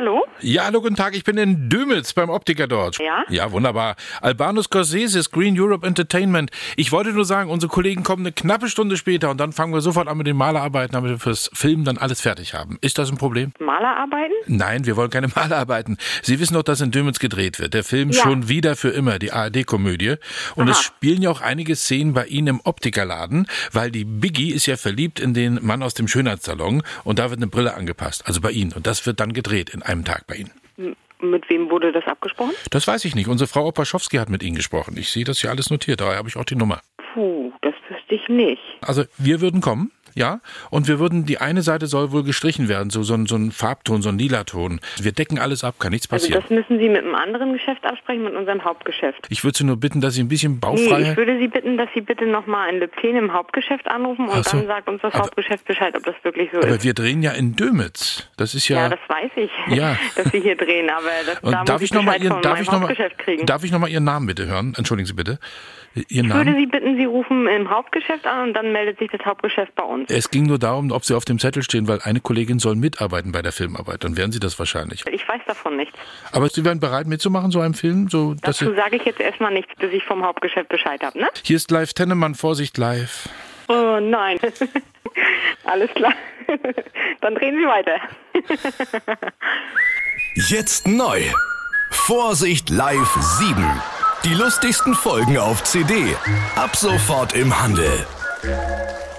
hallo? Ja, hallo, guten Tag, ich bin in Dömitz beim Optiker dort. Ja? Ja, wunderbar. Albano Scorsese, Screen Europe Entertainment. Ich wollte nur sagen, unsere Kollegen kommen eine knappe Stunde später und dann fangen wir sofort an mit den Malerarbeiten, damit wir fürs Film dann alles fertig haben. Ist das ein Problem? Malerarbeiten? Nein, wir wollen keine Malerarbeiten. Sie wissen doch, dass in Dömitz gedreht wird. Der Film Schon wieder für immer, die ARD-Komödie. Und es spielen ja auch einige Szenen bei Ihnen im Optikerladen, weil die Biggie ist ja verliebt in den Mann aus dem Schönheitssalon und da wird eine Brille angepasst, also bei Ihnen. Und das wird dann gedreht in einem Tag bei Ihnen. Mit wem wurde das abgesprochen? Das weiß ich nicht. Unsere Frau Opaschowski hat mit Ihnen gesprochen. Ich sehe das hier alles notiert, daher habe ich auch die Nummer. Puh, das wüsste ich nicht. Also wir würden kommen, ja, und wir würden, die eine Seite soll wohl gestrichen werden, so ein Farbton, so ein Lilaton. Wir decken alles ab, kann nichts passieren. Also das müssen Sie mit einem anderen Geschäft absprechen, mit unserem Hauptgeschäft. Ich würde Sie nur bitten, dass Sie ein bisschen baufrei... Nee, ich würde Sie bitten, dass Sie bitte nochmal ein Lepten im Hauptgeschäft anrufen und dann sagt uns das Hauptgeschäft Bescheid, ob das wirklich so ist. Aber wir drehen ja in Dömitz. Das ist ja... Ja, das weiß ich, ja. dass Sie hier drehen, aber da muss ich Bescheid von meinem Hauptgeschäft kriegen. Darf ich nochmal Ihren Namen bitte hören? Entschuldigen Sie bitte. Ihren Ich Namen? würde Sie bitten, Sie rufen im Hauptgeschäft an und dann meldet sich das Hauptgeschäft bei uns. Es ging nur darum, ob Sie auf dem Zettel stehen, weil eine Kollegin soll mitarbeiten bei der Filmarbeit. Dann wären Sie das wahrscheinlich. Ich weiß davon nichts. Aber Sie wären bereit mitzumachen, so einem Film? So, Dazu sage ich jetzt erstmal nichts, bis ich vom Hauptgeschäft Bescheid habe, ne? Hier ist live Tennemann, Vorsicht live. Oh nein. Alles klar. Dann drehen Sie weiter. Jetzt neu. Vorsicht live 7. Die lustigsten Folgen auf CD. Ab sofort im Handel.